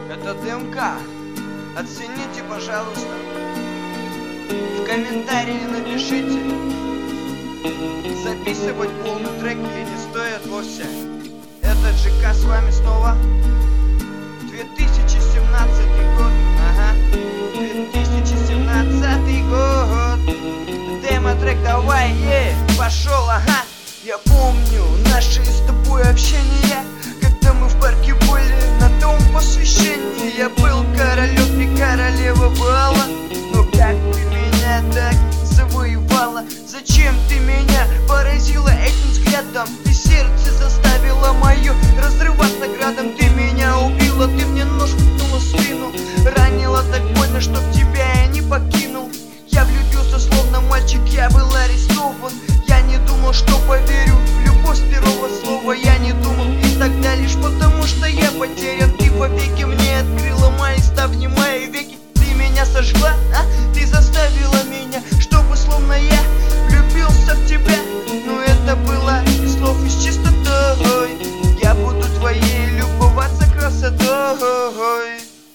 Это ДМК. Оцените, пожалуйста. В комментарии напишите, записывать полный трек или не стоит вовсе. Это ЖК с вами снова. 2017 год. Ага. 2017 год. Демо-трек давай, пошел, ага. Я помню наше с тобой общение, когда мы в парке были на том посвящении. Я был королем, ты королева бала. Но как ты меня так завоевала? Зачем ты меня поразила этим взглядом? Ты сердце заставила мое разрываться градом. Ты меня убила, ты мне нож воткнула в спину, ранила так больно, чтоб тебя я не покинул. Я влюбился словно мальчик, я был арестован. Я не думал, что поверю в любовь с первого слова. Я не думал, и тогда лишь потому, что я потерян. Ты вовеки мне открыла мои ставни, мои веки. Ты меня сожгла, а? Ты заставила